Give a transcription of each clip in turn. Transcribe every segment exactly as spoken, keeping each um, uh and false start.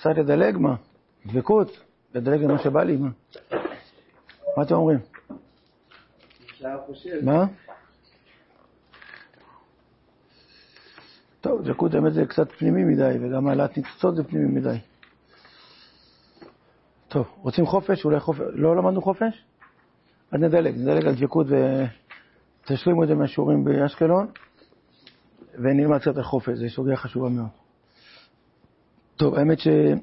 קצת לדלג, מה? דבקות, לדלג למה שבא לי, מה? מה אתם אומרים? מה? טוב, דבקות האמת זה קצת פנימי מדי, וגם העלאת ניצוצות זה פנימי מדי. טוב, רוצים חופש? אולי חופש? לא למדנו חופש? אז נדלג, נדלג על דבקות ותשלימו את זה מהשיעורים באשקלון, ונלמד קצת על חופש, זו סוגיה חשובה מאוד. טוב, האמת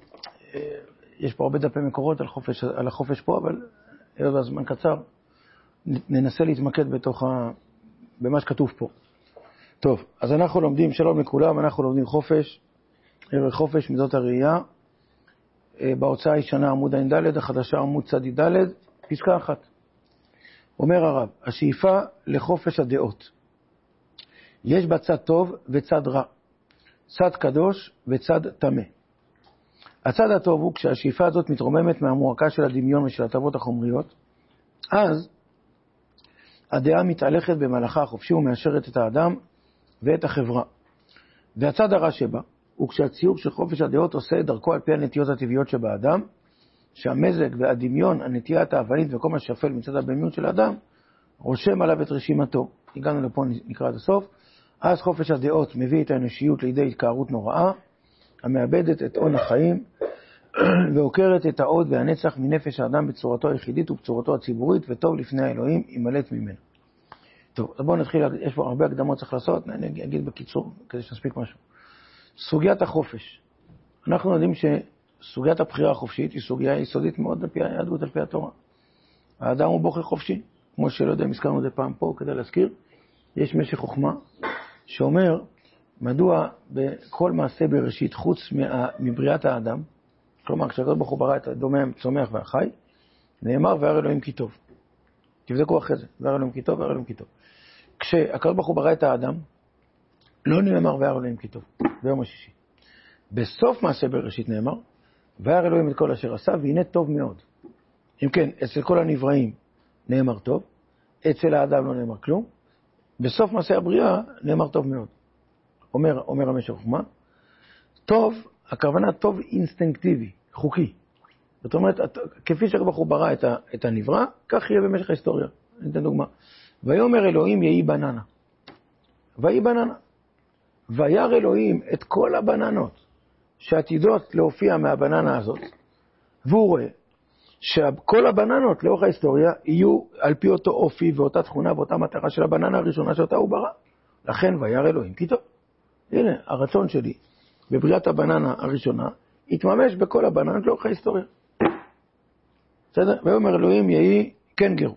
שיש פה הרבה דפי מקורות על, חופש, על החופש פה, אבל היות הזמן קצר, ננסה להתמקד בתוך ה... במה שכתוב פה. טוב, אז אנחנו לומדים, שלום לכולם, אנחנו לומדים חופש, ערך חופש, מידות הראייה, בהוצאה הישנה עמוד עין ד', החדשה עמוד צדי ד', פסקה אחת. אומר הרב, השאיפה לחופש הדעות. יש בה צד טוב וצד רע, צד קדוש וצד טמא. הצד הטוב הוא כשהשאיפה הזאת מתרוממת מהמועקה של הדמיון ושל הטבות החומריות, אז הדעה מתהלכת במהלכה החופשי ומאשרת את האדם ואת החברה. והצד הרע שבה הוא כשהציור של חופש הדעות עושה את דרכו על פי הנטיות הטבעיות שבאדם, שהמזג והדמיון, הנטיית האבנית וכל מה שפל מצד הבהמיות של האדם, רושם עליו את רשימתו. הגענו לפה, נקרא עד הסוף. אז חופש הדעות מביא את האנושיות לידי התקערות נוראה, המאבדת את עון החיים, ועוקרת את העוד והנצח מנפש האדם בצורתו היחידית ובצורתו הציבורית, וטוב לפני האלוהים ימלט ממנו. טוב, אז בואו נתחיל, יש פה הרבה הקדמות צריך לעשות, אני אגיד בקיצור, כדי שנספיק משהו. סוגיית החופש. אנחנו יודעים שסוגיית הבחירה החופשית היא סוגיה יסודית מאוד על פי היהדות, על פי התורה. האדם הוא בוחר חופשי, כמו שלא יודע אם הזכרנו את זה פעם פה, כדי להזכיר. יש משך חוכמה שאומר, מדוע בכל מעשה בראשית, חוץ מבריאת האדם, כלומר, כשהקדוש ברוך הוא ברא את הדומם, צומח והחי, נאמר, וירא אלוהים כי טוב. תבדקו אחרי זה, וירא אלוהים כי טוב, וירא אלוהים כי טוב. כשהקדוש ברוך הוא ברא את האדם, לא נאמר, וירא אלוהים כי טוב, ביום השישי. בסוף מעשה בראשית נאמר, וירא אלוהים את כל אשר עשה, והנה טוב מאוד. אם כן, אצל כל הנבראים נאמר טוב, אצל האדם לא נאמר כלום, בסוף מעשה הבריאה נאמר טוב מאוד. אומר, אומר המשך חוכמה, טוב, הכוונה טוב אינסטינקטיבי, חוקי. זאת אומרת, כפי שהקדוש הוא ברא את, את הנברא, כך יהיה במשך ההיסטוריה. אני אתן דוגמה. ויאמר אלוהים יהי בננה. ויהי בננה. וירא אלוהים את כל הבננות שעתידות להופיע מהבננה הזאת, והוא רואה שכל הבננות לאורך ההיסטוריה יהיו על פי אותו אופי ואותה תכונה ואותה מטרה של הבננה הראשונה שאותה הוא ברא. לכן וירא אלוהים כי טוב. הנה, הרצון שלי בבריאת הבננה הראשונה התממש בכל הבננות לאורך ההיסטוריה. בסדר? ויאמר אלוהים יהי קנגרו.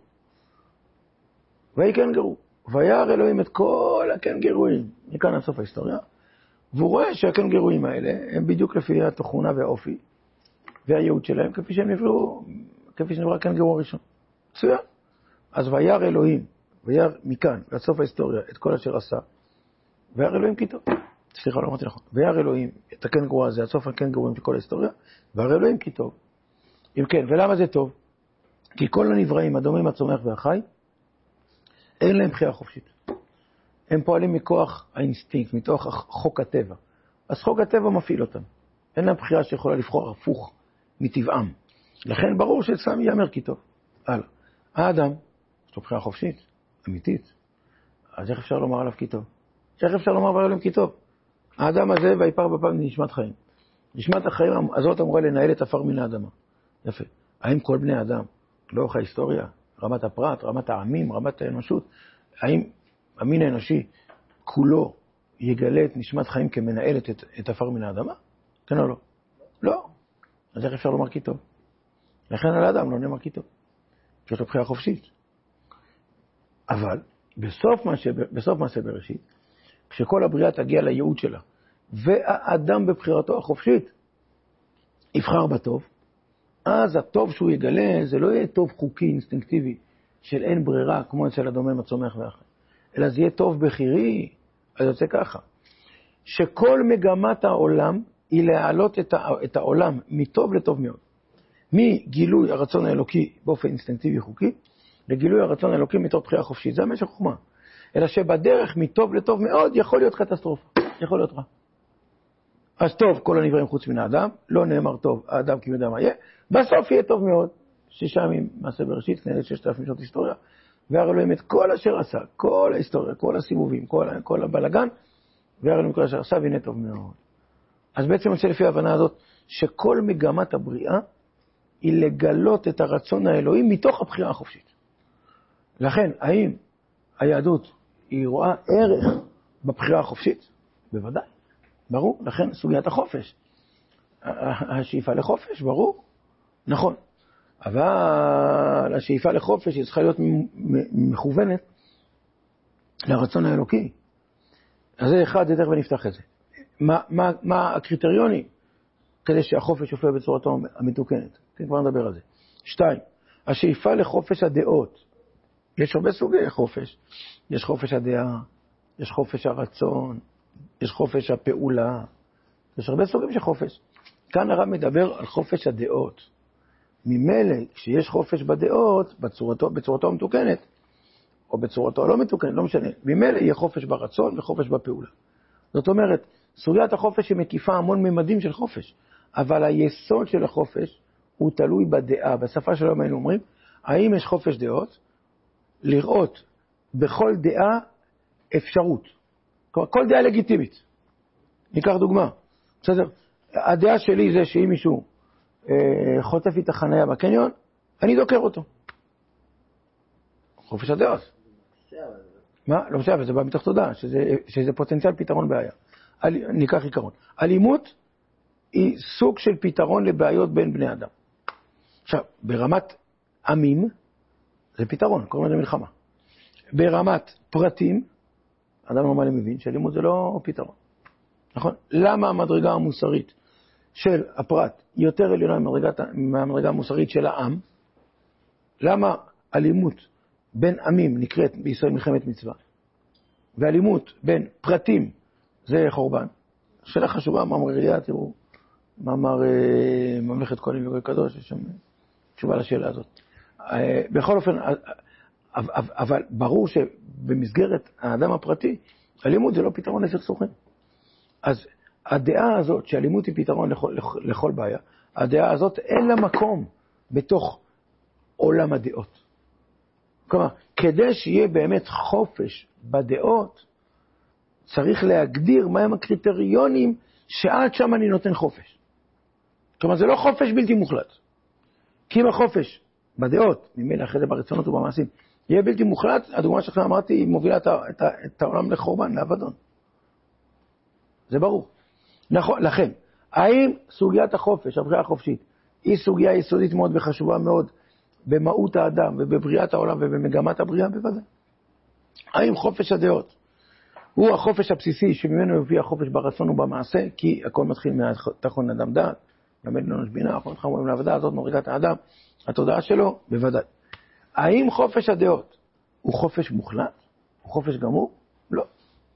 ויהי קנגרו. וירא אלוהים את כל הקנגרואים מכאן עד סוף ההיסטוריה, והוא רואה שהקנגרואים האלה הם בדיוק לפי התכונה והאופי והייעוד שלהם, כפי שהם נבראו, כפי שנברא הקנגרו הראשון. מצוין. אז וירא אלוהים, וירא מכאן עד סוף ההיסטוריה את כל אשר עשה, וירא אלוהים כי טוב. סליחה, לא אמרתי נכון. וירא אלוהים את הקנגרו הזה, עד סוף הקנגרואים של כל ההיסטוריה, וירא אלוהים כי טוב. אם כן, ולמה זה טוב? כי כל הנבראים, הדומם, הצומח והחי, אין להם בחירה חופשית. הם פועלים מכוח האינסטינקט, מתוך חוק הטבע. אז חוק הטבע מפעיל אותם. אין להם בחירה שיכולה לבחור הפוך מטבעם. לכן ברור שאצלם ייאמר כי טוב. הלאה. האדם, יש לו בחירה חופשית, אמיתית. אז איך אפשר לומר עליו כי טוב? איך אפשר לומר עליו כי טוב? האדם הזה ויפר בפעם נשמת חיים. נשמת החיים הזאת אמורה לנהל את עפר מן האדמה. יפה. האם כל בני האדם, לאורך ההיסטוריה, רמת הפרט, רמת העמים, רמת האנושות, האם המין האנושי כולו יגלה את נשמת חיים כמנהלת את, את עפר מן האדמה? כן או לא? לא. אז איך אפשר לומר כי טוב? לכן על האדם לא נאמר כי טוב. כי יש לו בחירה חופשית. אבל בסוף מעשה, בסוף מעשה בראשית, כשכל הבריאה תגיע לייעוד שלה, והאדם בבחירתו החופשית יבחר בטוב, אז הטוב שהוא יגלה זה לא יהיה טוב חוקי, אינסטינקטיבי, של אין ברירה, כמו אצל הדומם, הצומח והחי, אלא זה יהיה טוב בחירי. אז יוצא ככה, שכל מגמת העולם היא להעלות את, ה, את העולם מטוב לטוב מאוד. מגילוי הרצון האלוקי באופן אינסטינקטיבי חוקי, לגילוי הרצון האלוקי מתוך בחירה חופשית. זה המשך חוכמה. אלא שבדרך מטוב לטוב מאוד יכול להיות קטסטרופה, יכול להיות רע. אז טוב כל הנבראים חוץ מן האדם, לא נאמר טוב, האדם כי יודע מה יהיה, בסוף יהיה טוב מאוד. שישה ימים מעשה בראשית, כנראה ששת אלפים שנות היסטוריה, והראה אלוהים את כל אשר עשה, כל ההיסטוריה, כל הסיבובים, כל, כל הבלגן, והראה אלוהים כל אשר עשה, והנה טוב מאוד. אז בעצם אני רוצה לפי ההבנה הזאת, שכל מגמת הבריאה, היא לגלות את הרצון האלוהי מתוך הבחירה החופשית. לכן, האם היהדות היא רואה ערך בבחירה החופשית? בוודאי, ברור, לכן סוגיית החופש. השאיפה לחופש, ברור, נכון. אבל השאיפה לחופש היא צריכה להיות מכוונת לרצון האלוקי. אז זה אחד, זה תכף נפתח את זה. מה, מה, מה הקריטריונים כדי שהחופש יופיע בצורתו המתוקנת? כן, כבר נדבר על זה. שתיים, השאיפה לחופש הדעות. יש הרבה סוגי חופש. יש חופש הדעה, יש חופש הרצון, יש חופש הפעולה. יש הרבה סוגים של חופש. כאן הרב מדבר על חופש הדעות. ממילא, כשיש חופש בדעות, בצורתו, בצורתו המתוקנת, או בצורתו הלא מתוקנת, לא משנה, ממילא יהיה חופש ברצון וחופש בפעולה. זאת אומרת, סוגיית החופש היא מקיפה המון ממדים של חופש, אבל היסוד של החופש הוא תלוי בדעה. בשפה שלנו היינו אומרים, האם יש חופש דעות? לראות בכל דעה אפשרות. כלומר, כל דעה לגיטימית. ניקח דוגמה. בסדר? הדעה שלי זה שאם מישהו אה, חוטף לי את החניה בקניון, אני דוקר אותו. חופש הדעות. מה? לא משנה, אבל זה בא מתוך תודעה, שזה, שזה פוטנציאל פתרון בעיה. אל, ניקח עיקרון. אלימות היא סוג של פתרון לבעיות בין בני אדם. עכשיו, ברמת עמים, זה פתרון, קוראים לזה מלחמה. ברמת פרטים, אדם נורמלי מבין שאלימות זה לא פתרון. נכון? למה המדרגה המוסרית של הפרט יותר עליונה מהמדרגה המוסרית של העם? למה אלימות בין עמים נקראת בישראל מלחמת מצווה, ואלימות בין פרטים זה חורבן? שאלה חשובה, מאמר רעייה, תראו, מאמר ממלכת כהנים וגוי קדוש, יש שם תשובה לשאלה הזאת. בכל אופן, אבל ברור שבמסגרת האדם הפרטי, אלימות זה לא פתרון לסכסוכים. אז הדעה הזאת שאלימות היא פתרון לכל, לכל בעיה, הדעה הזאת אין לה מקום בתוך עולם הדעות. כלומר, כדי שיהיה באמת חופש בדעות, צריך להגדיר מהם הקריטריונים שעד שם אני נותן חופש. כלומר, זה לא חופש בלתי מוחלט. כי אם החופש בדעות, ממילא אחרי זה ברצונות ובמעשים, יהיה בלתי מוחלט, הדוגמה שלך אמרתי, היא מובילה את, את, את העולם לחורבן, לאבדון. זה ברור. נכון, לכן, האם סוגיית החופש, הבריאה החופשית, היא סוגיה יסודית מאוד וחשובה מאוד במהות האדם ובבריאת העולם ובמגמת הבריאה? בוודאי. האם חופש הדעות הוא החופש הבסיסי שממנו יביא החופש ברצון ובמעשה? כי הכל מתחיל מהתחון אדם דעת, למד לנו בינה, אנחנו מתחברים לעבודה הזאת, מורידת האדם, התודעה שלו, בוודאי. האם חופש הדעות הוא חופש מוחלט? הוא חופש גמור? לא.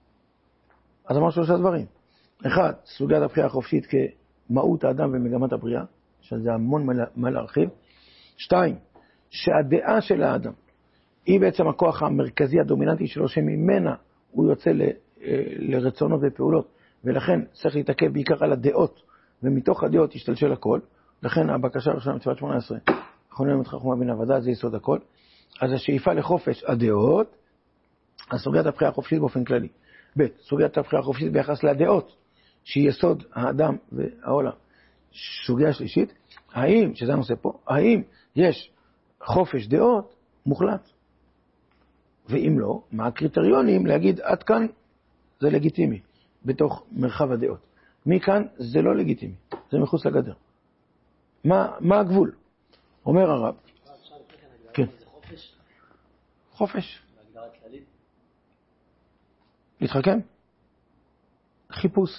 אז אמר שלושה דברים. אחד, סוגיית הבחירה החופשית כמהות האדם ומגמת הבריאה, שזה המון מה להרחיב. שתיים, שהדעה של האדם היא בעצם הכוח המרכזי הדומיננטי שלו, שממנה הוא יוצא ל, לרצונות ופעולות, ולכן צריך להתעכב בעיקר על הדעות, ומתוך הדעות ישתלשל הכל. לכן הבקשה הראשונה מצוות שמונה עשרה, אחרונים את חכמה בין עבודה, זה יסוד הכל. אז השאיפה לחופש הדעות, הסוגיית הבחירה החופשית באופן כללי. ב', סוגיית הבחירה החופשית ביחס לדעות, שהיא יסוד האדם והעולם. סוגיה שלישית, האם, שזה הנושא פה, האם יש חופש דעות מוחלט? ואם לא, מה הקריטריונים להגיד עד כאן זה לגיטימי בתוך מרחב הדעות? מכאן זה לא לגיטימי, זה מחוץ לגדר. מה, מה הגבול? אומר הרב. כן. חופש? חופש. בהגדרה כללית? להתחכם? חיפוש.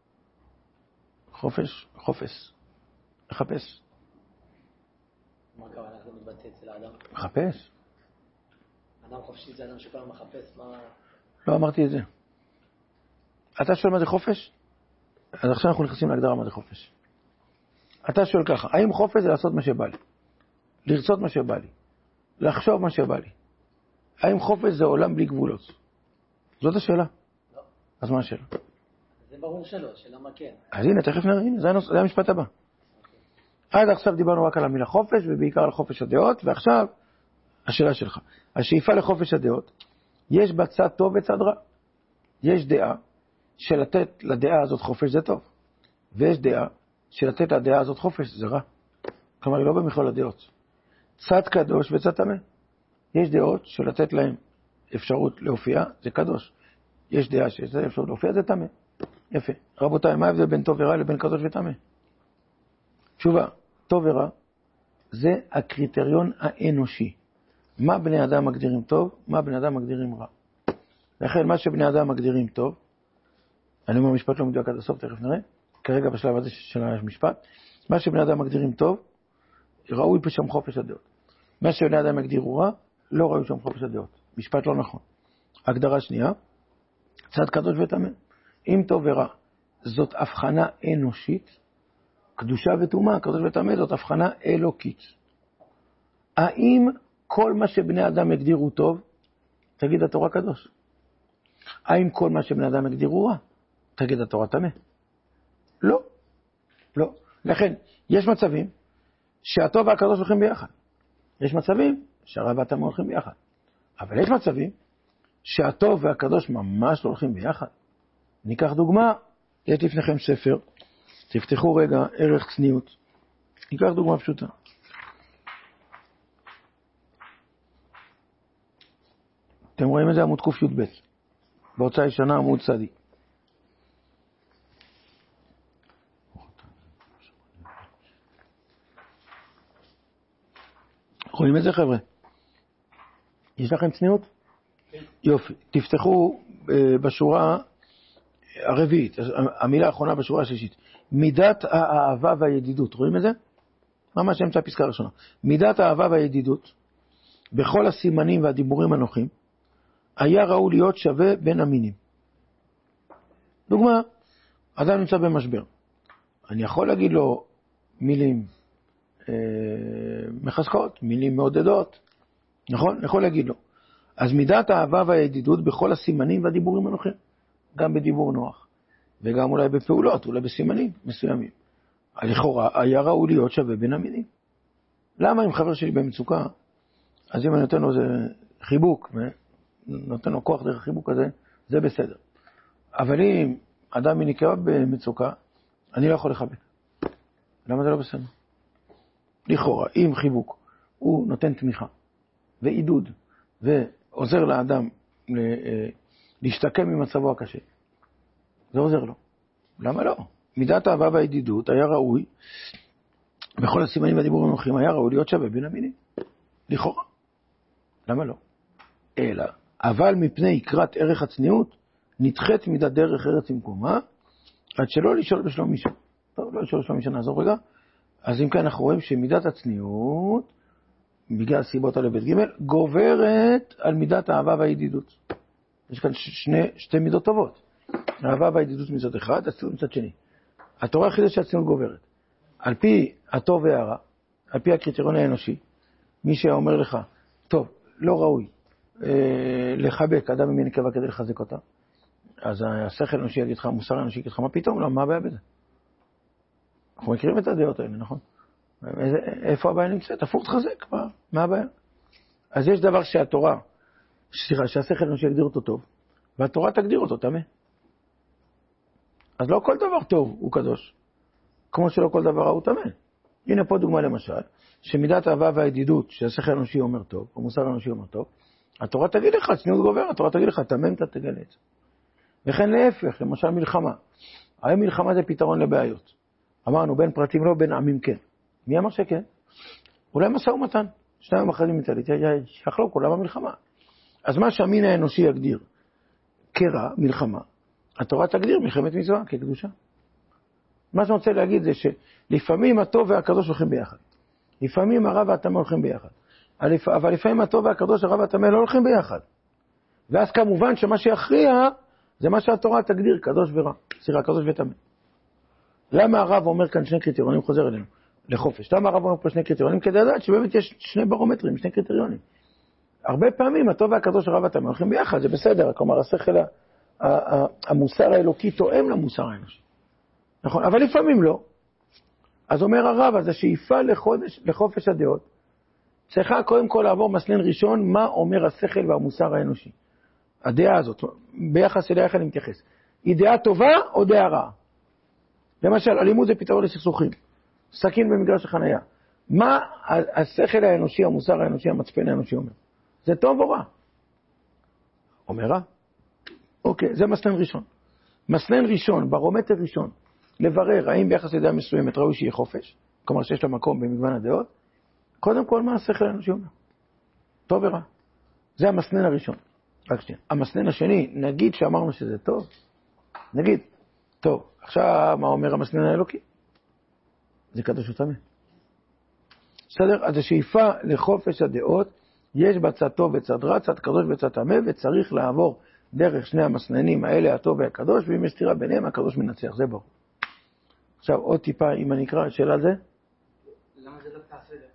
חופש, חופש. לחפש. מה הכוונה זה מתבטא אצל האדם? לחפש. אדם חופשי זה אדם שכל מחפש מה... לא אמרתי את זה. אתה שואל מה זה חופש? אז עכשיו אנחנו נכנסים להגדרה מה זה חופש. אתה שואל ככה, האם חופש זה לעשות מה שבא לי? לרצות מה שבא לי? לחשוב מה שבא לי? האם חופש זה עולם בלי גבולות? זאת השאלה. לא. אז מה השאלה? זה ברור שלא, שלמה כן. אז הנה, תכף נראה, הנה, זה, הנוס, זה המשפט הבא. עד עכשיו דיברנו רק על המילה חופש, ובעיקר על חופש הדעות, ועכשיו, השאלה שלך. השאיפה לחופש הדעות, יש בה צד טוב וצד רע. יש דעה שלתת לדעה הזאת חופש זה טוב, ויש דעה שלתת לדעה הזאת חופש זה רע. כלומר, היא לא במכלול הדעות. צד קדוש וצד טמא. יש דעות שלתת להם אפשרות להופיע, זה קדוש. יש דעה שיש להם אפשרות להופיע, זה טמא. יפה. רבותיי, מה ההבדל בין טוב ורע לבין קדוש וטמא? תשובה, טוב ורע זה הקריטריון האנושי. מה בני אדם מגדירים טוב, מה בני אדם מגדירים רע. לכן מה שבני אדם מגדירים טוב, אני אומר משפט לא מדויק עד הסוף, תכף נראה, כרגע בשלב הזה של המשפט, מה שבני אדם מגדירים טוב, ראוי פה שם חופש הדעות. מה שבני אדם מגדירו רע, לא ראוי שם חופש הדעות. משפט לא נכון. הגדרה שנייה, צד קדוש וטמא. אם טוב ורע, זאת הבחנה אנושית, קדושה וטומאה, קדוש וטמא, זאת הבחנה אלוקית. האם כל מה שבני אדם הגדירו טוב, תגיד התורה קדוש? האם כל מה שבני אדם הגדירו רע, תגיד התורה טמא? לא. לא. לכן, יש מצבים שהטוב והקדוש הולכים ביחד. יש מצבים שהרע והטמא הולכים ביחד. אבל יש מצבים שהטוב והקדוש ממש לא הולכים ביחד. ניקח דוגמה, יש לפניכם ספר, תפתחו רגע ערך צניעות. ניקח דוגמה פשוטה. אתם רואים את זה עמוד קוף י"ב, בהוצאה ישנה עמוד צדי. רואים את זה חבר'ה? יש לכם צניעות? כן. יופי. תפתחו בשורה הרביעית, המילה האחרונה בשורה השלישית. מידת האהבה והידידות, רואים את זה? ממש אמצע הפסקה הראשונה. מידת האהבה והידידות, בכל הסימנים והדיבורים הנוחים, היה ראוי להיות שווה בין המינים. דוגמה, אדם נמצא במשבר. אני יכול להגיד לו מילים אה, מחזקות, מילים מעודדות, נכון? אני יכול להגיד לו. אז מידת האהבה והידידות בכל הסימנים והדיבורים הנוחים, גם בדיבור נוח, וגם אולי בפעולות, אולי בסימנים מסוימים. לכאורה היה ראוי להיות שווה בין המינים. למה אם חבר שלי במצוקה, אז אם אני נותן לו איזה חיבוק, נותן לו כוח דרך החיבוק הזה, זה בסדר. אבל אם אדם נקרא במצוקה, אני לא יכול לחבק. למה זה לא בסדר? לכאורה, אם חיבוק הוא נותן תמיכה ועידוד ועוזר לאדם להשתקם ממצבו הקשה, זה עוזר לו. למה לא? מידת האהבה והידידות היה ראוי, בכל הסימנים והדיבורים הנוחים, היה ראוי להיות שווה בין המינים. לכאורה. למה לא? אלא, אבל מפני יקרת ערך הצניעות, נדחית מידת דרך ארץ במקומה, עד שלא לשאול בשלום מישהו. טוב, לא לשאול בשלום מישהו, נעזור רגע. אז אם כן אנחנו רואים שמידת הצניעות, בגלל סיבות א' ב' ג', גוברת על מידת האהבה והידידות. יש כאן שני, שתי מידות טובות. האהבה והידידות מצד אחד, הצניעות מצד שני. התורה היחידה שהצניעות גוברת. על פי הטוב והרע, על פי הקריטריון האנושי, מי שאומר לך, טוב, לא ראוי אה, לחבק אדם ממין נקבה כדי לחזק אותה, אז השכל האנושי יגיד לך, המוסר האנושי יגיד לך, מה פתאום? לא, מה הבעיה בזה? אנחנו מכירים את הדעות האלה, נכון? איזה, איפה הבעיה נמצאת? הפוך תחזק, מה, מה הבעיה? אז יש דבר שהתורה, סליחה, שהשכל האנושי יגדיר אותו טוב, והתורה תגדיר אותו טמא. אז לא כל דבר טוב הוא קדוש, כמו שלא כל דבר הוא טמא. הנה פה דוגמה למשל, שמידת האהבה והידידות, שהשכל האנושי אומר טוב, או מוסר האנושי אומר טוב, התורה תגיד לך, צניעות גובר, התורה תגיד לך, טמא אתה תגלה את זה. וכן להפך, למשל מלחמה. היום מלחמה זה פתרון לבעיות. אמרנו, בין פרטים לא, בין עמים כן. מי אמר שכן? אולי משא ומתן. שניים אחרים מצלית, יחלוק עולם המלחמה. אז מה שהמין האנושי יגדיר כרע, מלחמה, התורה תגדיר מלחמת מצווה כקדושה. מה שאני רוצה להגיד זה שלפעמים הטוב והקדוש הולכים ביחד. לפעמים הרע והטמא הולכים ביחד. אבל לפעמים הטוב והקדוש, הרע והטמא לא הולכים ביחד. ואז כמובן שמה שיכריע זה מה שהתורה תגדיר קדוש ורע. סליחה, קדוש וטמא. למה הרב אומר כאן שני קריטריונים, חוזר אלינו, לחופש? למה הרב אומר פה שני קריטריונים? כדי לדעת שבאמת יש שני ברומטרים, שני קריטריונים. הרבה פעמים הטוב והקדוש, הרע והטמא הולכים ביחד, זה בסדר. כלומר, השכל המוסר האלוקי תואם למוסר האנושי. נכון? אבל לפעמים לא. אז אומר הרב, אז השאיפה לחודש, לחופש הדעות, צריכה קודם כל לעבור מסלול ראשון, מה אומר השכל והמוסר האנושי. הדעה הזאת, ביחס אליה איך אני מתייחס. היא דעה טובה או דעה רעה? למשל, אלימות זה פתרון לסכסוכים. סכין במגרש החנייה. מה השכל האנושי, המוסר האנושי, המצפן האנושי אומר? זה טוב או רע? אומר רע. אוקיי, זה מסלול ראשון. מסלול ראשון, ברומטר ראשון, לברר האם ביחס לדעה מסוימת ראוי שיהיה חופש, כלומר שיש לה מקום במגוון הדעות, קודם כל מה השכל האנושי אומר? טוב ורע. זה המסלול הראשון. רק שנייה. המסלול השני, נגיד שאמרנו שזה טוב, נגיד, טוב, עכשיו מה אומר המסלול האלוקי? זה קדוש וטמא. בסדר? אז השאיפה לחופש הדעות, יש בה צד טוב וצד רע, צד קדוש וצד טמא, וצריך לעבור דרך שני המסננים האלה, הטוב והקדוש, ואם יש סתירה ביניהם, הקדוש מנצח, זה ברור. עכשיו עוד טיפה, אם אני אקרא, שאלה על זה? למה זה לא תעשה זה?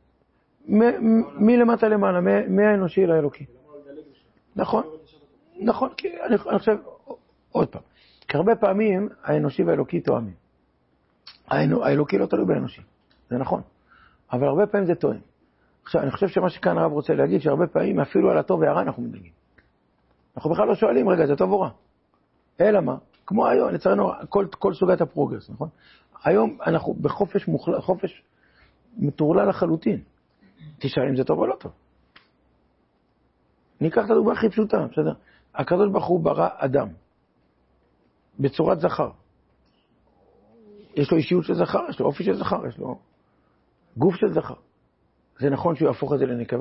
מי למטה למעלה, מהאנושי לאלוקי. נכון, נכון, כי אני חושב, עוד פעם, כי הרבה פעמים האנושי והאלוקי תואמים. האלוקי לא תלוי באנושי, זה נכון, אבל הרבה פעמים זה תואם. עכשיו, אני חושב שמה שכאן הרב רוצה להגיד, שהרבה פעמים אפילו על הטוב והרע אנחנו מדגים. אנחנו בכלל לא שואלים, רגע, זה טוב או רע? אלא מה? כמו היום, לצערנו, כל, כל סוגת הפרוגרס, נכון? היום אנחנו בחופש מוחלט, חופש מטורלל לחלוטין. תשאל אם זה טוב או לא טוב. ניקח את הדוגמה הכי פשוטה, בסדר? הקדוש ברוך הוא ברא אדם, בצורת זכר. יש לו אישיות של זכר, יש לו אופי של זכר, יש לו גוף של זכר. זה נכון שהוא יהפוך את זה לנקבה?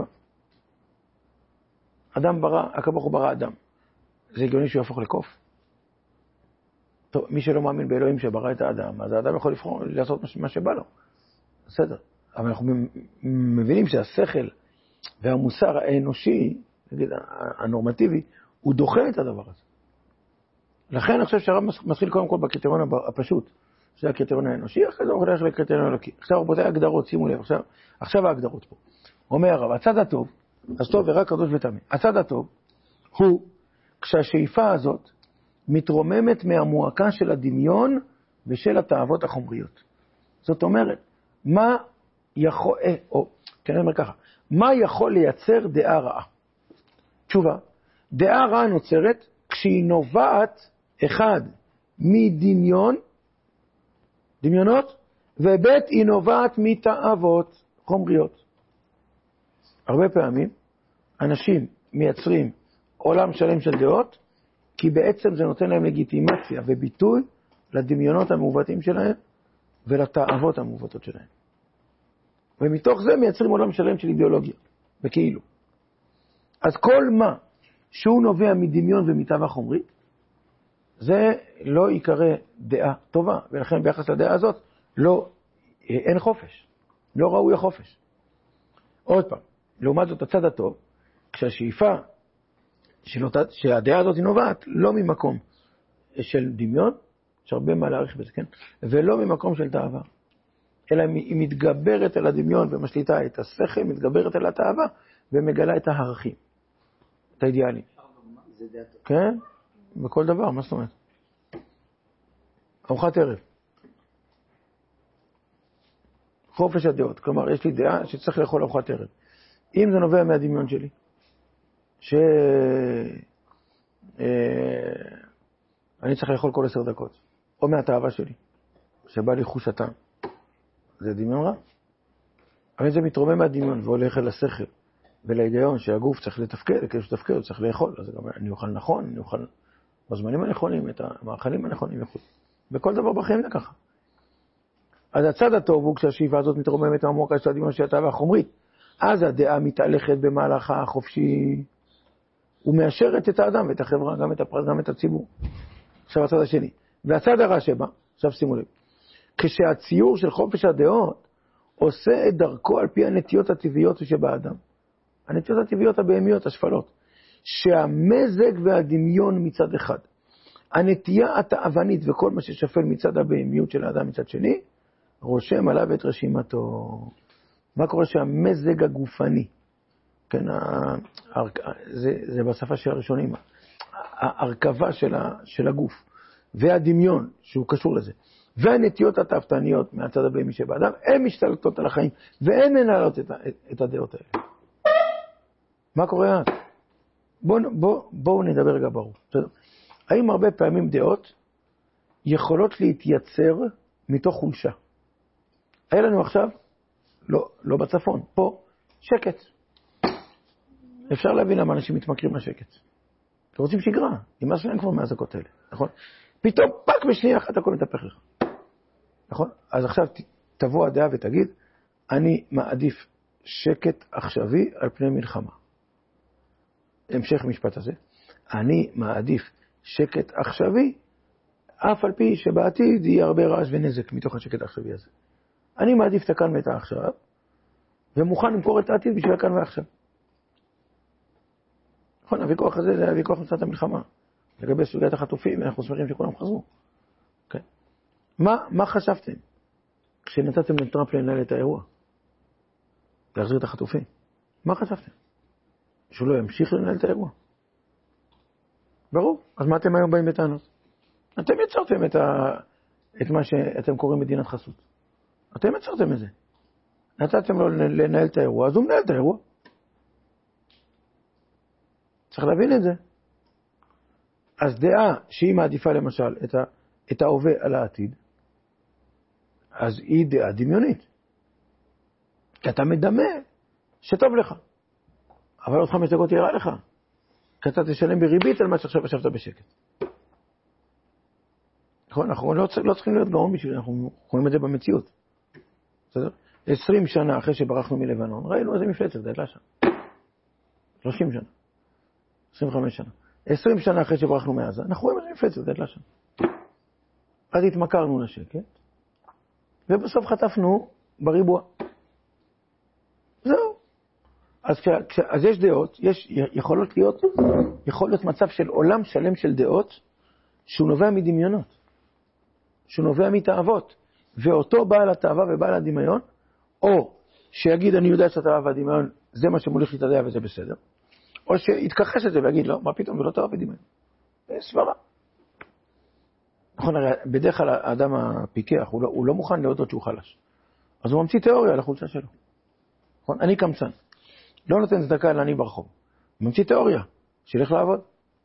אדם ברא, הקדוש ברוך הוא ברא אדם. זה הגיוני שהוא יהפוך לקוף? טוב, מי שלא מאמין באלוהים שברא את האדם, אז האדם יכול לבחור לעשות מה שבא לו. בסדר. אבל אנחנו מבינים שהשכל והמוסר האנושי, נגיד, הנורמטיבי, הוא דוחה את הדבר הזה. לכן אני חושב שהרב מתחיל קודם כל בקריטריון הפשוט, שזה הקריטריון האנושי, אחרי זה הוא הולך לקריטריון האלוקי. עכשיו רבותי ההגדרות, שימו לב, עכשיו, עכשיו ההגדרות פה. אומר הרב, הצד הטוב, אז טוב ורק קדוש וטמא. הצד הטוב הוא כשהשאיפה הזאת מתרוממת מהמועקה של הדמיון ושל התאוות החומריות. זאת אומרת, מה יכול, או, כן, אני אומר ככה, מה יכול לייצר דעה רעה? תשובה, דעה רעה נוצרת כשהיא נובעת, אחד, מדמיון, דמיונות, ובית היא נובעת מתאוות חומריות. הרבה פעמים אנשים מייצרים עולם שלם של דעות, כי בעצם זה נותן להם לגיטימציה וביטוי לדמיונות המעוותים שלהם ולתאוות המעוותות שלהם. ומתוך זה מייצרים עולם שלם של אידיאולוגיה, וכאילו. אז כל מה שהוא נובע מדמיון ומתאווה חומרית, זה לא יקרא דעה טובה, ולכן ביחס לדעה הזאת לא, אין חופש, לא ראוי החופש. עוד פעם, לעומת זאת הצד הטוב, כשהשאיפה אותה, שהדעה הזאת נובעת לא ממקום של דמיון, יש הרבה מה להעריך בזה, כן? ולא ממקום של תאווה, אלא היא מתגברת על הדמיון ומשליטה את השכל, מתגברת על התאווה ומגלה את הערכים, את האידיאלים. כן? בכל דבר, מה זאת אומרת? ארוחת ערב. חופש הדעות, כלומר יש לי דעה שצריך לאכול ארוחת ערב. אם זה נובע מהדמיון שלי, שאני צריך לאכול כל עשר דקות, או מהתאווה שלי, שבא לי חוש הטעם, זה דמיון רע. אבל זה מתרומם מהדמיון והולך אל השכל ולהיגיון שהגוף צריך לתפקד, כדי שתפקד הוא צריך לאכול, אז גם אני אוכל נכון, אני אוכל בזמנים הנכונים, את המאכלים הנכונים וכו'. בכל דבר בחיים זה ככה. אז הצד הטוב הוא כשהשאיפה הזאת מתרוממת מהמועקה של הדמיון של התאווה החומרית, אז הדעה מתהלכת במהלכה החופשי, ומאשרת את האדם ואת החברה, גם את הפרט, גם את הציבור. עכשיו הצד השני. והצד הרע שבא, עכשיו שימו לב, כשהציור של חופש הדעות עושה את דרכו על פי הנטיות הטבעיות שבאדם, הנטיות הטבעיות הבהמיות, השפלות, שהמזג והדמיון מצד אחד, הנטייה התאוונית וכל מה ששפל מצד הבהמיות של האדם מצד שני, רושם עליו את רשימתו. מה קורה שהמזג הגופני, כן, זה, זה בשפה של הראשונים, ההרכבה של, ה, של הגוף, והדמיון שהוא קשור לזה, והנטיות התאוותניות מהצד הבהמי שבאדם, הן משתלטות על החיים, והן מנהלות את, את, את הדעות האלה. מה קורה אז? בואו בוא, בוא נדבר רגע ברור. האם הרבה פעמים דעות יכולות להתייצר מתוך חולשה? היה לנו עכשיו, לא, לא בצפון, פה, שקט. אפשר להבין למה אנשים מתמכרים לשקט. אתם רוצים שגרה, נמאס שלהם כבר מהזעקות האלה, נכון? פתאום פק בשנייה אחת הכל מתהפך לך. נכון? אז עכשיו תבוא הדעה ותגיד, אני מעדיף שקט עכשווי על פני מלחמה. המשך משפט הזה, אני מעדיף שקט עכשווי, אף על פי שבעתיד יהיה הרבה רעש ונזק מתוך השקט העכשווי הזה. אני מעדיף את הכאן ואת העכשיו, ומוכן למכור את העתיד בשביל הכאן ועכשיו. נכון, הוויכוח הזה זה הוויכוח מצאת המלחמה. לגבי סוגיית החטופים, אנחנו שמחים שכולם חזרו. Okay. מה, מה חשבתם כשנתתם לטראמפ לנהל את האירוע? להחזיר את החטופים. מה חשבתם? שהוא לא ימשיך לנהל את האירוע? ברור. אז מה אתם היום באים בטענות? אתם יצרתם את, ה... את מה שאתם קוראים מדינת חסות. אתם יצרתם את זה. נתתם לו לנהל את האירוע, אז הוא מנהל את האירוע. צריך להבין את זה. אז דעה שהיא מעדיפה למשל את, ה... את ההווה על העתיד, אז היא דעה דמיונית. כי אתה מדמה שטוב לך. אבל עוד חמש דקות יראה לך. כי אתה תשלם בריבית על מה שעכשיו ישבת בשקט. נכון, אנחנו לא, לא צריכים להיות גאון בשביל, אנחנו רואים את זה במציאות. בסדר? עשרים שנה אחרי שברחנו מלבנון, ראינו איזה מפלצת, גדלה שם. שלושים שנה. עשרים וחמש שנה. עשרים שנה אחרי שברחנו מעזה, אנחנו רואים איזה מפלצת, גדלה שם. אז התמכרנו לשקט, ובסוף חטפנו בריבוע. זהו. אז, כש, אז יש דעות, יש, יכולות להיות, יכול להיות מצב של עולם שלם של דעות, שהוא נובע מדמיונות, שהוא נובע מתאוות, ואותו בעל התאווה ובעל הדמיון, או שיגיד אני יודע שהתאווה והדמיון זה מה שמוליך לי את הדעה וזה בסדר, או שיתכחש את זה ויגיד לא, מה פתאום, ולא תאווה ודמיון. זה סברה. נכון, הרי בדרך כלל האדם הפיקח, הוא לא, הוא לא מוכן להודות שהוא חלש. אז הוא ממציא תיאוריה על החולשה שלו. נכון, אני קמצן. לא נותן צדקה לעני ברחוב. הוא ממציא תיאוריה, שילך לעבוד.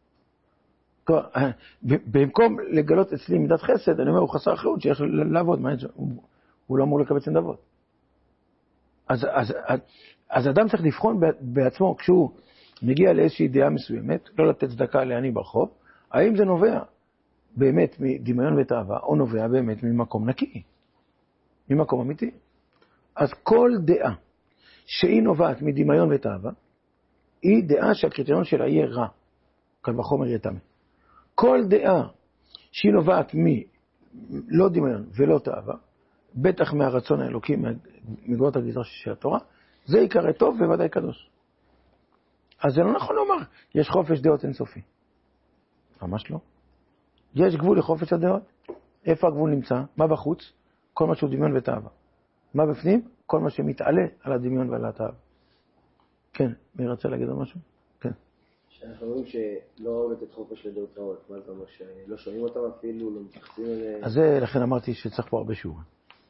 במקום לגלות אצלי מידת חסד, אני אומר, הוא חסר אחריות, שילך לעבוד. הוא, הוא לא אמור לקבץ נדבות. אז, אז, אז, אז אדם צריך לבחון בעצמו, כשהוא מגיע לאיזושהי דעה מסוימת, לא לתת צדקה לעני ברחוב, האם זה נובע באמת מדמיון ותאווה, או נובע באמת ממקום נקי, ממקום אמיתי. אז כל דעה שהיא נובעת מדמיון ותאווה, היא דעה שהקריטריון שלה יהיה רע, כאן בחומר יהיה טמא. כל דעה שהיא נובעת מלא דמיון ולא תאווה, בטח מהרצון האלוקי, מגבולות הגזרה של התורה, זה יקרא טוב וודאי קדוש. אז זה לא נכון לומר, יש חופש דעות אינסופי. ממש לא. יש גבול לחופש הדעות. איפה הגבול נמצא? מה בחוץ? כל מה שהוא דמיון ותאווה. מה בפנים? כל מה שמתעלה על הדמיון ועל התאווה. כן, מי רצה להגיד על משהו? כן. שאנחנו רואים שלא אוהב לתת חופש לדעות רעות. מה זה אומר? שלא שומעים אותם אפילו, לא מתייחסים אליהם? אז זה, לכן אמרתי שצריך פה הרבה שיעור.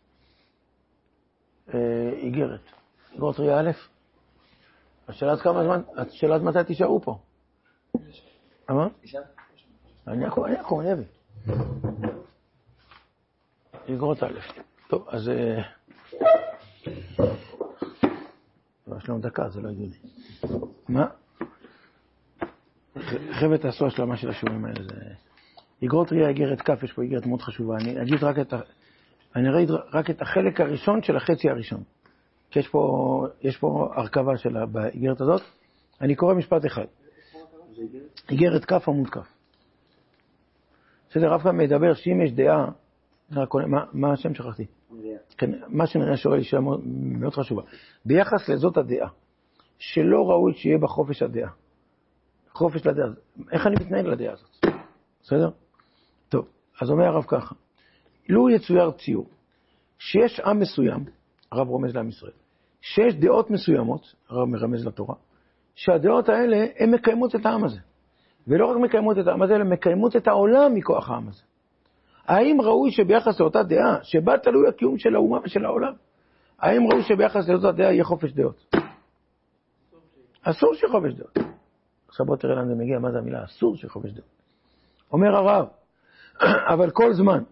איגרת. איגרות ריאה א', השאלת כמה זמן, השאלת מתי תישארו פה? אמר? אני אקום, אני אקום, אני אביא. איגרות א'. טוב, אז... יש לנו דקה, זה לא הגיוני. מה? חבר'ה תעשו השלמה של השיעורים האלה. איגרות ריאה, איגרת כף, יש פה איגרת מאוד חשובה. אני אגיד רק את ה... אני אראה רק את החלק הראשון של החצי הראשון. כי יש פה, יש פה הרכבה שלה באיגרת הזאת. אני קורא משפט אחד. איגרת כף עמוד כף. בסדר, רב כאן מדבר שאם יש דעה, מה, מה השם שכחתי? כן, מה שנראה שואל היא שאלה מאוד, מאוד חשובה. ביחס לזאת הדעה, שלא ראוי שיהיה בה חופש הדעה. חופש לדעה. איך אני מתנהג לדעה הזאת? בסדר? טוב, אז אומר הרב ככה. לו יצויר ציור, שיש עם מסוים, הרב רומז לעם ישראל, שיש דעות מסוימות, הרב מרמז לתורה, שהדעות האלה הן מקיימות את העם הזה. ולא רק מקיימות את העם הזה, אלא מקיימות את העולם מכוח העם הזה. האם ראוי שביחס לאותה דעה, שבה תלוי הקיום של האומה ושל העולם, האם ראוי שביחס לאותה דעה יהיה חופש דעות? אסור שיהיה חופש דעות. עכשיו בוא תראה לאן זה מגיע, מה זה המילה אסור שיהיה חופש דעות. אומר הרב, אבל כל זמן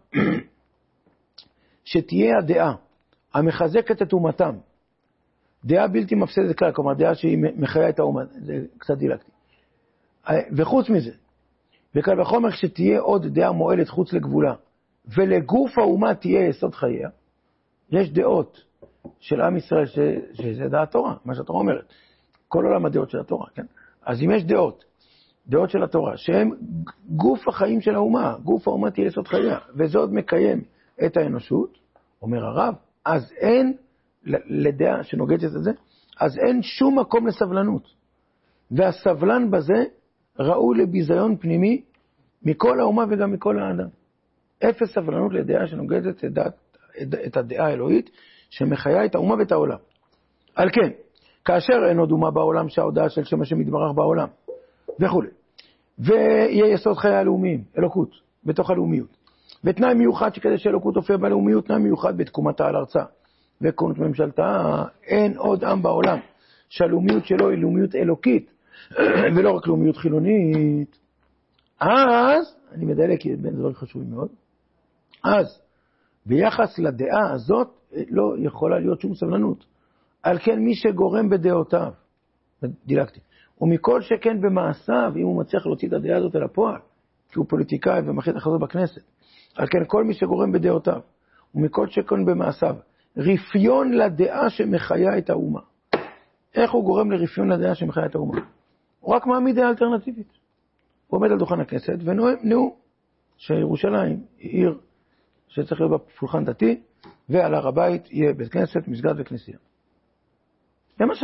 שתהיה הדעה המחזקת את אומתם, דעה בלתי מפסדת כלל, כלומר דעה שהיא מחיה את האומה, זה קצת דילגתי. וחוץ מזה, וקל וחומר שתהיה עוד דעה מועלת חוץ לגבולה, ולגוף האומה תהיה יסוד חייה, יש דעות של עם ישראל, ש... שזה דעת תורה, מה שהתורה אומרת. כל עולם הדעות של התורה, כן? אז אם יש דעות, דעות של התורה, שהן גוף החיים של האומה, גוף האומה תהיה יסוד חייה, וזה עוד מקיים את האנושות, אומר הרב, אז אין, לדעה שנוגדת את זה, אז אין שום מקום לסבלנות. והסבלן בזה ראוי לביזיון פנימי מכל האומה וגם מכל האדם. אפס סבלנות לדעה שנוגדת את, דעת, את הדעה האלוהית שמחיה את האומה ואת העולם. על כן, כאשר אין עוד אומה בעולם שההודעה של שם השם יתברך בעולם וכו'. ויהיה יסוד חיי הלאומיים, אלוקות, בתוך הלאומיות. ותנאי מיוחד שכדי שאלוקות תופיע בלאומיות, תנאי מיוחד בתקומתה על ארצה וכונות ממשלתה, אין עוד עם בעולם שהלאומיות שלו היא לאומיות אלוקית ולא רק לאומיות חילונית. אז, אני מדלק כי בין דברים חשובים מאוד, אז ביחס לדעה הזאת לא יכולה להיות שום סבלנות. על כן מי שגורם בדעותיו, דילגתי, ומכל שכן במעשיו, אם הוא מצליח להוציא את הדעה הזאת אל הפועל, כי הוא פוליטיקאי ומחליט לחזור בכנסת, על כן כל מי שגורם בדעותיו, ומכל שכן במעשיו, רפיון לדעה שמחיה את האומה. איך הוא גורם לרפיון לדעה שמחיה את האומה? הוא רק מעמיד דעה אלטרנטיבית. הוא עומד על דוכן הכנסת ונואם נאום שירושלים היא עיר שצריך להיות בפולחן דתי, ועל הר הבית יהיה בית כנסת, מסגד וכנסייה. למשל.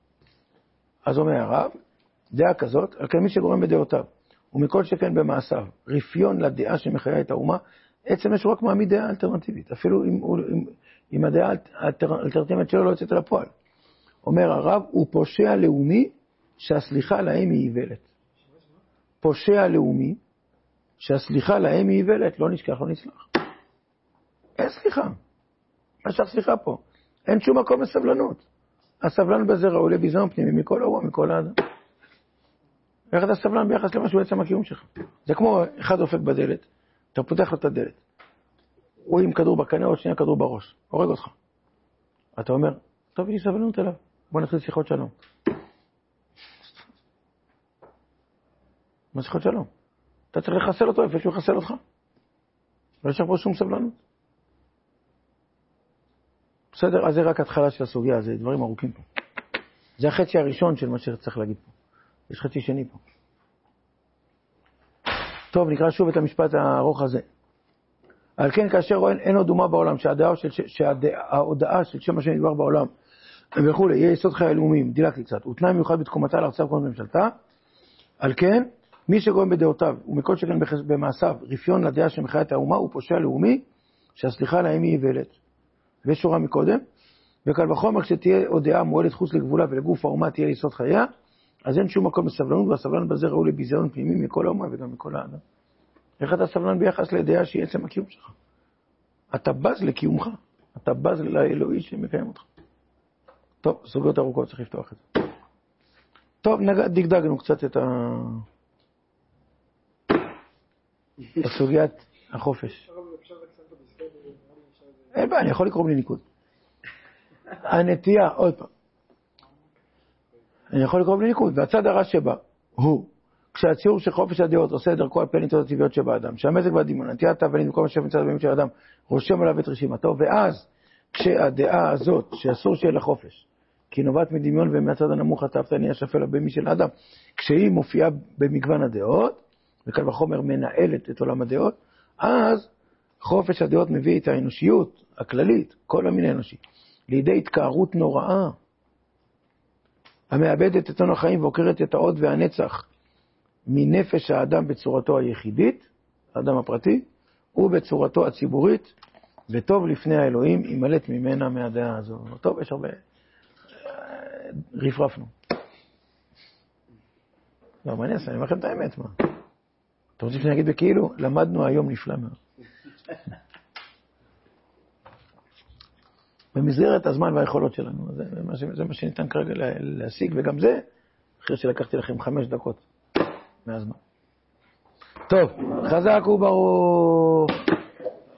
אז אומר הרב, דעה כזאת, על כן מי שגורם בדעותיו, ומכל שכן במעשיו, רפיון לדעה שמחיה את האומה, עצם יש רק מעמיד דעה אלטרנטיבית, אפילו אם, אם, אם הדעה האלטרנטיבית שלו לא יוצאת על הפועל. אומר הרב, הוא פושע לאומי שהסליחה להם היא איוולת. פושע לאומי שהסליחה להם היא איוולת, לא נשכח, לא נסלח. אין סליחה. מה שהסליחה פה? אין שום מקום לסבלנות. הסבלן בזה ראוי לביזיון פנימי מכל האומה, מכל האדם. איך אתה סבלן ביחס למשהו בעצם הקיום שלך? זה כמו אחד דופק בדלת, אתה פותח לו את הדלת. הוא עם כדור בקנה או שנייה כדור בראש, הורג אותך. אתה אומר, טוב, יש לי סבלנות אליו, בוא נתחיל שיחות שלום. מה שיחות שלום? אתה צריך לחסל אותו איפה שהוא יחסל אותך. לא יש פה שום סבלנות. בסדר, אז זה רק התחלה של הסוגיה, זה דברים ארוכים פה. זה החצי הראשון של מה שצריך להגיד פה. יש חצי שני פה. טוב, נקרא שוב את המשפט הארוך הזה. על כן, כאשר רואה אין עוד אומה בעולם, שההודעה של, שההודעה של שם השם יתברך בעולם, וכו', יהיה יסוד חיי הלאומיים, דילגתי קצת, הוא תנאי מיוחד בתקומתה לארצה וכונות ממשלתה. על כן, מי שגורם בדעותיו, ומכל שכן במעשיו, רפיון לדעה שמחיה את האומה, הוא פושע לאומי, שהסליחה להם היא איוולת. ושורה מקודם, וקל וחומר כשתהיה עוד דעה מועלת חוץ לגבולה ולגוף האומה תהיה יסוד חייה, אז אין שום מקום לסבלנות, והסבלן בזה ראוי לביזיון פנימי מכל האומה וגם מכל האדם. איך אתה סבלן ביחס לדעה שהיא עצם הקיום שלך? אתה בז לקיומך, אתה בז לאלוהי שמקיים אותך. טוב, סוגיות ארוכות צריך לפתוח את זה. טוב, דגדגנו קצת את ה... הסוגיית החופש. אין בעיה, אני יכול לקרוא בלי ניקוד. הנטייה, עוד פעם. אני יכול לקרוא בלי ניקוד. והצד הרע שבה הוא, כשהציור של חופש הדעות עושה דרכו על פי הנטיות הטבעיות שבאדם, שהמזג והדימון, נטיית האבנים וכל מה שמצד הבאים של האדם, רושם עליו את רשימתו, ואז כשהדעה הזאת, שאסור שיהיה לה חופש, כי נובעת מדמיון ומהצד הנמוך הטבת אני השפל הבמי של האדם, כשהיא מופיעה במגוון הדעות, וקל וחומר מנהלת את עולם הדעות, אז חופש הדעות מביא את האנושיות הכללית, כל המין האנושי, לידי התקערות נוראה, המאבדת את עון החיים ועוקרת את העוד והנצח מנפש האדם בצורתו היחידית, האדם הפרטי, ובצורתו הציבורית, וטוב לפני האלוהים, ימלט ממנה מהדעה הזו. טוב, יש הרבה... רפרפנו. לא, מה אני אעשה? אני אומר לכם את האמת, מה? אתם רוצים שאני אגיד בכאילו? למדנו היום נפלא מאוד. במסגרת הזמן והיכולות שלנו. זה, זה מה שניתן כרגע להשיג, וגם זה, אחרי שלקחתי לכם חמש דקות מהזמן. טוב, חזק וברוך.